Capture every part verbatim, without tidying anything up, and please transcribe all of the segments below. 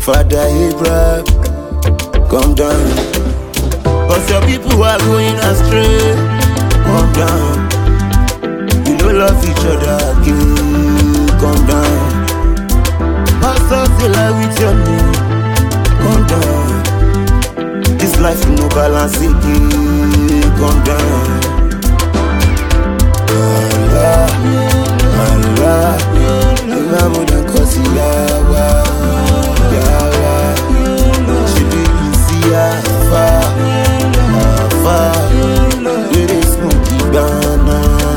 Father Abraham, come down. Cause your people are going astray. Come down. We don't love each other again. Come down. Pastor still lie with your name. Come down. This life no balance again. Come down. Allah, Allah, Allah more than cause he yawa, yawa. She be easy afa, afa. We dey smoke Ghana.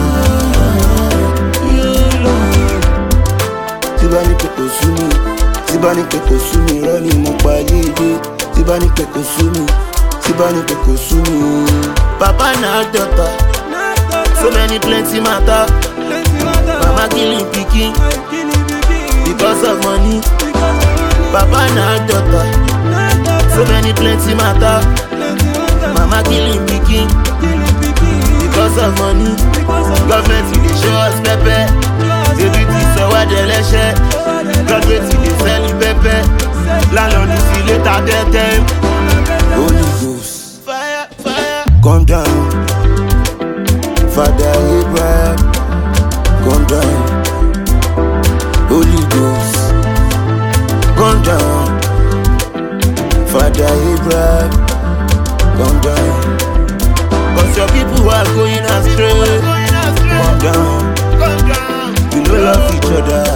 Tibani keko sumi, tibani keko sumi, rani mo pa yeye. Tibani keko sumi, tibani keko sumi. Papa na daughter. So many plenty matter. Mama killing pikin because of money. Papa na daughter. So many plenty matter. Mama killing pikin because of money. Government they show us pepper. Everything so what they let share. Government they sell pepper. Landlord is see later dead time. Holy Ghost, fire, fire, come down. Father Abraham, come down. Holy Ghost, come down. Father Abraham, come down. Cause your people are going astray. Come down. We don't love each other.